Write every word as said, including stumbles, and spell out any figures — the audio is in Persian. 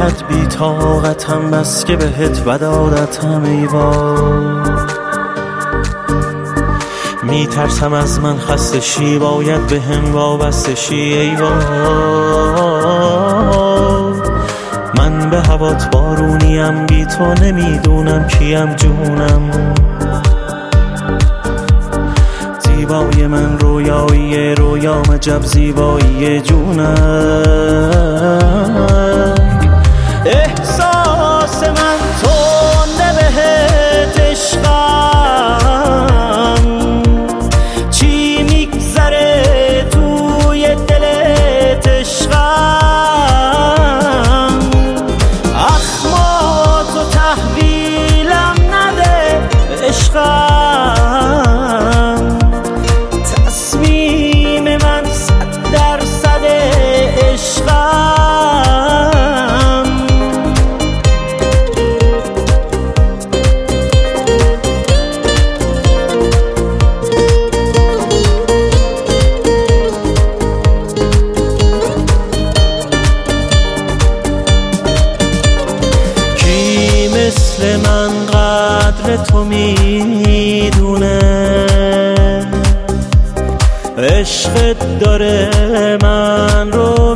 حد بی طاقتم، بس که بهت بدادتم ای وای. میترسم از من خسته شی، باید به هم وابسته شی ای وای. من به هوات بارونیم، بی تو نمیدونم کیم جونم. زیبای من رویایی، رویام عجب زیبایی جونم. احساس من تنده بهت عشقم، چی میگذره توی دلت عشقم. اخماتو تحویلم نده عشقم، تصمیم من صد درصد عشقم. کی مثل من قدر تو میدونه، عشقت داره من رو